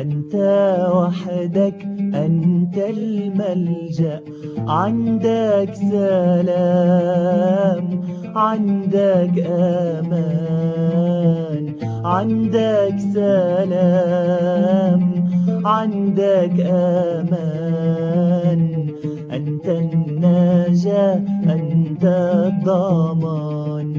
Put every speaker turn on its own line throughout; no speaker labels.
أنت وحدك أنت الملجأ، عندك سلام، عندك أمان، عندك سلام، عندك أمان. أنت النجاة أنت الضمان.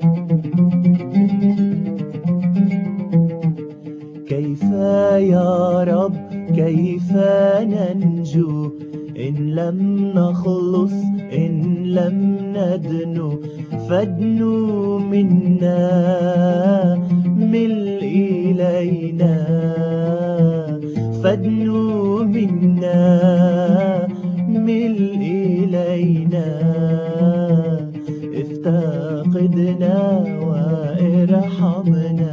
كيف يا رب كيف ننجو إن لم نخلص إن لم ندنو؟ فادنو منا مل إلينا، فادنو منا مل إلينا. افتقدنا وارحمنا.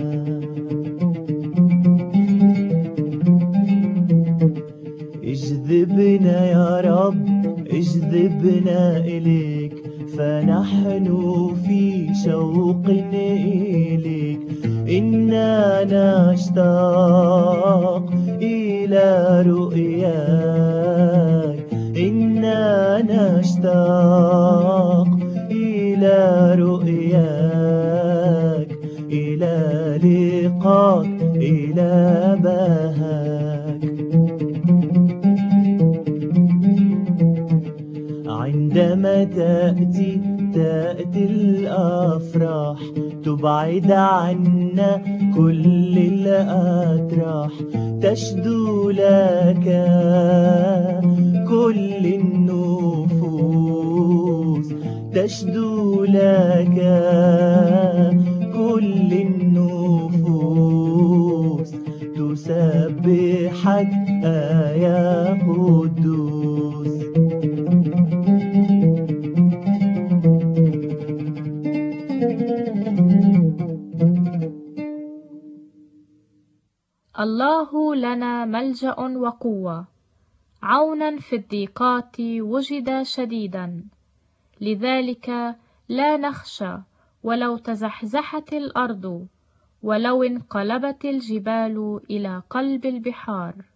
اجذبنا يا رب اجذبنا إليك، فنحن في شوق إليك. إنا نشتاق إلى رؤياك، إنا نشتاق إلى رؤياك، إلى لقاك إلى بهاك. عندما تأتي الأفراح، تبعد عنا كل الأتراح. تشدو لك كل النفوس، تشدو لك كل النفوس. تسبحك يا قدوس.
الله لنا ملجأ وقوة، عونا في الضيقات وجد شديدا. لذلك لا نخشى ولو تزحزحت الأرض، ولو انقلبت الجبال إلى قلب البحار.